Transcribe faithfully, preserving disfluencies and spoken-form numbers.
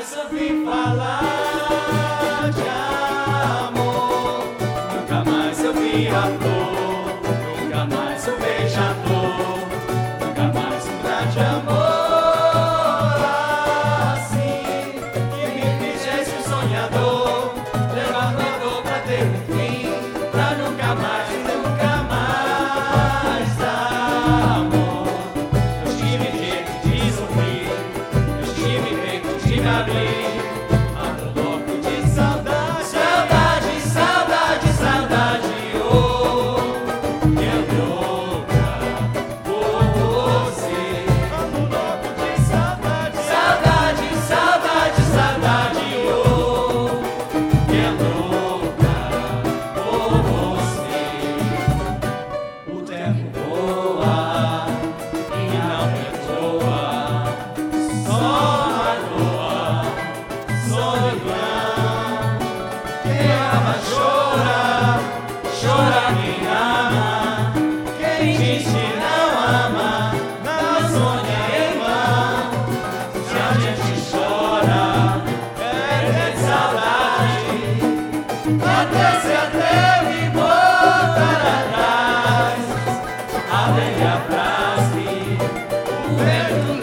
mais ouvi falar de amor, nunca mais eu vi a flor, nunca mais eu beija-flor, nunca mais um grande amor assim, que me fizesse um sonhador, levar tua dor pra ter um fim, pra nunca mais, nunca mais dar amor. Eu tive jeito de sorrir, eu tive jeito de me abrir, ando louco de saudade, saudade, saudade, saudade, oh, minha louca por você. Ando louco de saudade, saudade, saudade, saudade, oh, minha louca por você. O tempo voa e não perdoa, só magoa, solidão. Quem ama chora, chora quem ama. Quem diz que não ama, não sonha em vão. Se a gente chora, é de saudade, até se atreve e voltar atrás. A velha frase, o vento